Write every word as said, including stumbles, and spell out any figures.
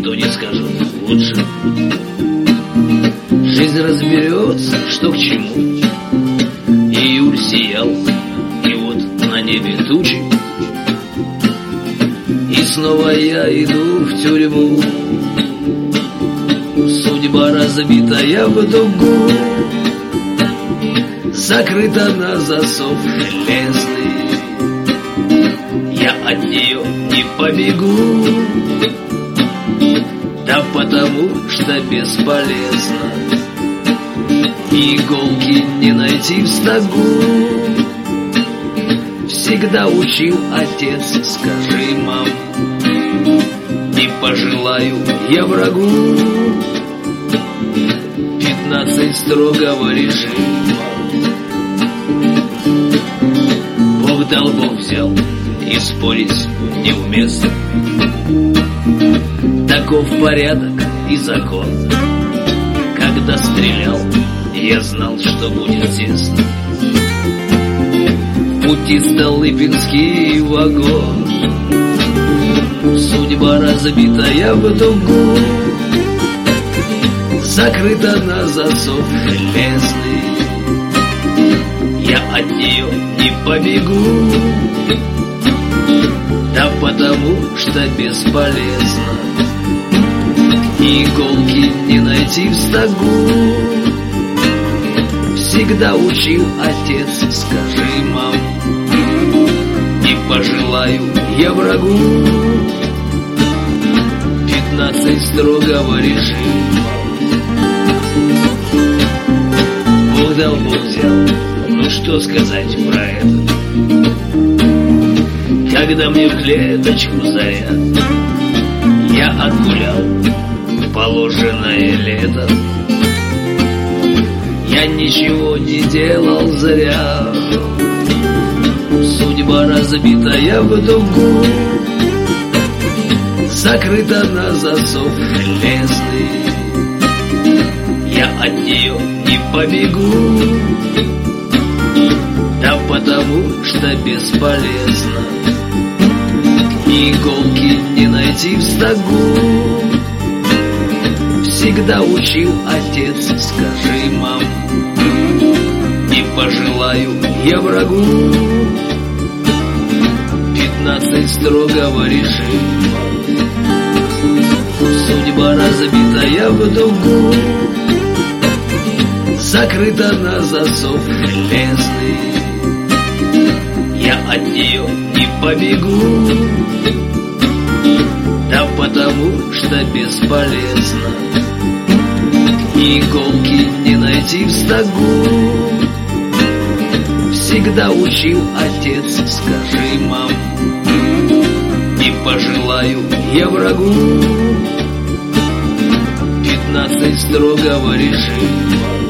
никто не скажет лучше. Жизнь разберется, что к чему. Июль сиял, и вот на небе тучи. И снова я иду в тюрьму. Судьба разбитая в дугу, закрыта на засов железный. Я от нее не побегу, да потому что бесполезно. Иголки не найти в стогу. Всегда учил отец, скажи, мам, не пожелаю я врагу пятнадцать строгого режима. Бог дал, Бог взял, и спорить неуместно. Таков порядок и закон. Когда стрелял, я знал, что будет тесно. В пути Столыпинский вагон. Судьба разбитая в дугу, закрыта на засов железный. Я от нее не побегу, да потому что бесполезно. Иголки не найти в стогу. Всегда учил отец, скажи, мам, не пожелаю я врагу пятнадцать строгого режима. Бог дал, Бог взял, ну что сказать про это? Когда мне в клеточку заряд, я отгулял положенное лето. Я ничего не делал зря. Судьба разбитая в дугу, закрыта на засов железный. Я от нее не побегу, да потому что бесполезно. Иголки не найти в стогу. Всегда учил отец, скажи, мам, не пожелаю я врагу пятнадцать строгого режима. Судьба разбитая в дугу, закрыта на засов железный. Я от нее не побегу, да потому что бесполезно. Иголки не найти в стогу. Всегда учил отец, скажи, мам, не пожелаю я врагу пятнадцать строгого режима.